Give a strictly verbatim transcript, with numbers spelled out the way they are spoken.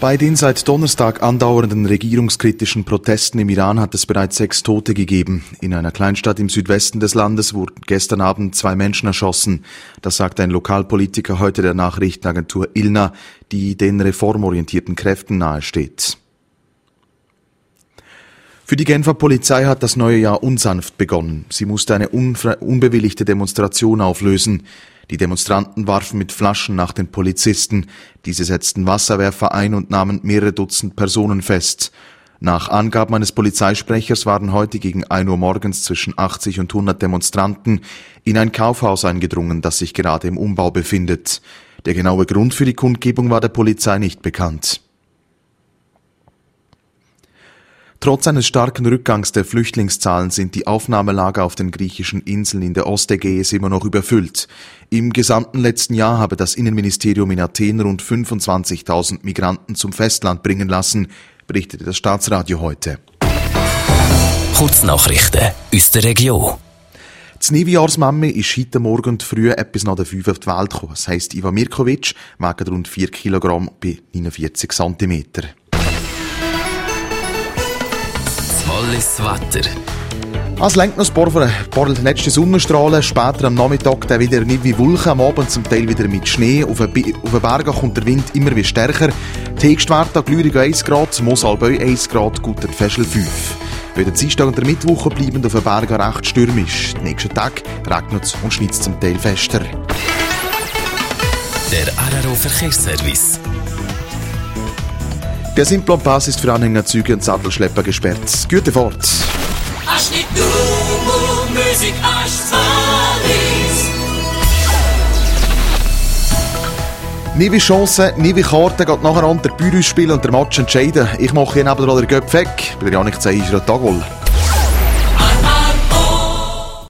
Bei den seit Donnerstag andauernden regierungskritischen Protesten im Iran hat es bereits sechs Tote gegeben. In einer Kleinstadt im Südwesten des Landes wurden gestern Abend zwei Menschen erschossen. Das sagt ein Lokalpolitiker heute der Nachrichtenagentur I L N A, die den reformorientierten Kräften nahesteht. Für die Genfer Polizei hat das neue Jahr unsanft begonnen. Sie musste eine unbewilligte Demonstration auflösen. Die Demonstranten warfen mit Flaschen nach den Polizisten. Diese setzten Wasserwerfer ein und nahmen mehrere Dutzend Personen fest. Nach Angaben eines Polizeisprechers waren heute gegen ein Uhr morgens zwischen achtzig und hundert Demonstranten in ein Kaufhaus eingedrungen, das sich gerade im Umbau befindet. Der genaue Grund für die Kundgebung war der Polizei nicht bekannt. Trotz eines starken Rückgangs der Flüchtlingszahlen sind die Aufnahmelager auf den griechischen Inseln in der Ostägäis immer noch überfüllt. Im gesamten letzten Jahr habe das Innenministerium in Athen rund fünfundzwanzigtausend Migranten zum Festland bringen lassen, berichtete das Staatsradio heute. Kurznachrichten aus der Region. Die Neujahrsmami ist heute Morgen früh etwas nach der fünf auf die Welt gekommen. Das heisst, Iva Mirkovic wiegt rund vier Kilogramm bei neunundvierzig Zentimeter. Alles Wetter. Es lenkt noch ein paar, ein paar letzte Sonnenstrahlen. Später am Nachmittag dann wieder nicht wie Wolken, am Abend zum Teil wieder mit Schnee. Auf den Bergen kommt der Wind immer wie stärker. Die Höchstwerte Glürig eins Grad, Mossalbeu eins Grad, Guterfäschel fünf. Bei der Dienstag und der Mittwoche bleiben auf den Bergen recht stürmisch. Den nächsten Tag regnet es und schneit es zum Teil fester. Der R R O Verkehrsservice. Der Simplon-Pass ist für Anhängerzüge und Sattelschlepper gesperrt. Gute Fahrt! Nie wie Chancen, nie wie Karten, geht nachher an der Büro spielen und der Match entscheiden. Ich mache ihn aber den Göpf weg, weil er ja nicht zeigt, ist er ein Tagol.